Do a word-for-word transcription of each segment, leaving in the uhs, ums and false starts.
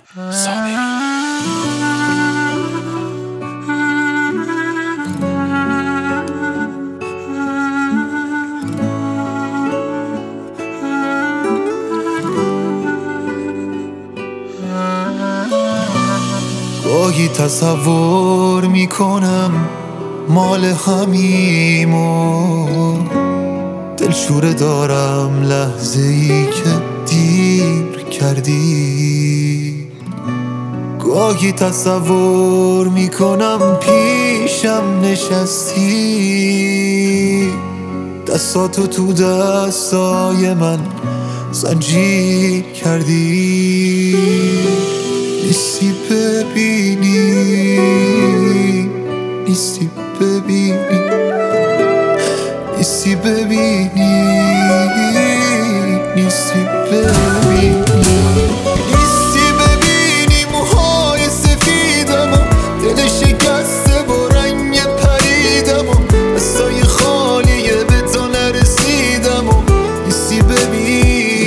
صابری. گاهی تصور میکنم مال همیمون، دلشوره دارم لحظه ای که دیر کردی. گاهی تصور میکنم پیشم نشستی، دستاتو تو دستای من زنجیر کردی. نیستی ببینی، نیستی ببینی، نیستی ببینی، نیستی ببینی، نیستی ببینی موهای سفیدمو، دل شکسته با رنگ پریدمو، دستای خالیه به تو نرسیدمو. نیستی ببینی،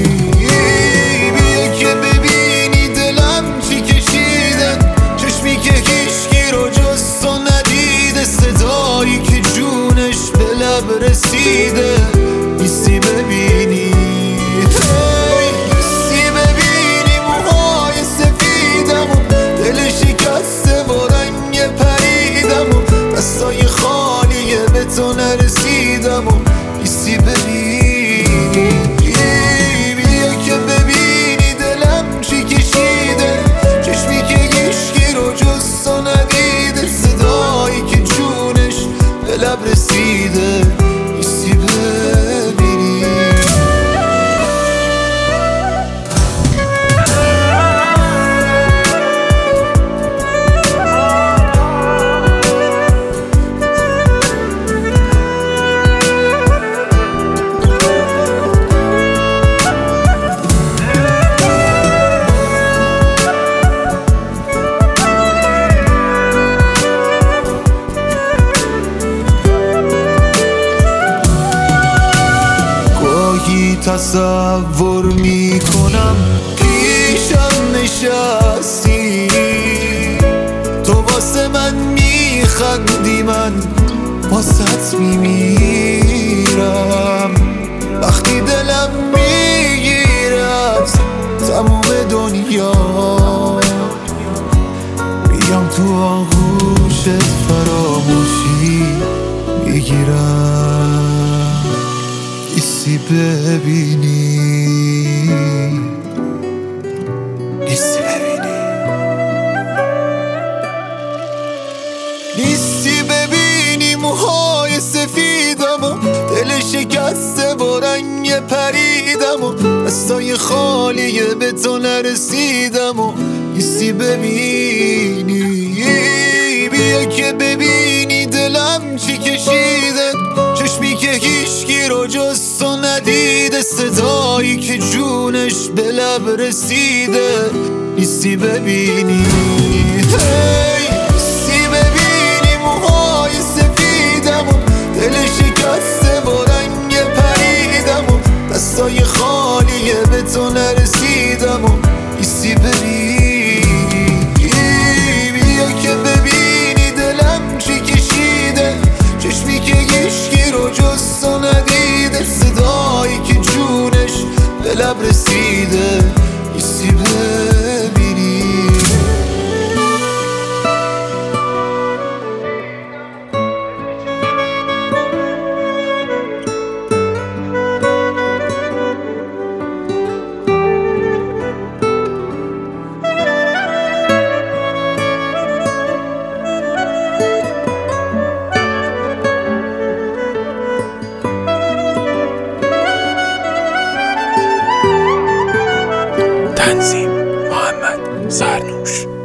بیا که ببینی دلم چی کشیده، چشمی که هیچکی رو جز تو ندیده، صدایی که جونش به لب رسیده. نیستی ببینی، نیستی ببینی موهای سفیدمو، دل شکسته با رنگ پریدمو، دستای خالیه به تو نرسیدمو. نیستی ببینی، بیا که ببینی دلم چی کشیده، چشمی که هیچکی رو جز تو ندیده، صدایی که جونش به لب رسیده. نیستی ببینی. تصور میکنم پیشم نشستی، تو واسه من میخندی، من واسط میمیرم. وقتی دلم میگیره از تموم دنیا، میام تو آغوشت فراموشی میگیرم. نیستی ببینی، نیستی ببینی، نیستی ببینی موهای سفیدمو، دل شکسته با رنگ پریدمو، دستای خالیه به تو نرسیدمو. نیستی ببینی، بیا که ببینی دلم چی کشیده، چشمی که هیچکی رو جز تو ندیده، صدایی که جونش به لب رسیده. نیستی ببینی، نیستی ببینی موهای سفیدمو، دل شکسته با رنگ پریدمو، دستای خالیه به تو نرسیدمو. نیستی ببینی، بیا که ببینی دلم چی کشیده، چشمی که هیچکی رو جز تو ندیده، صدایی که جونش به لب رسیده. نیستی ببینی. تنظیم محمد زرنوش.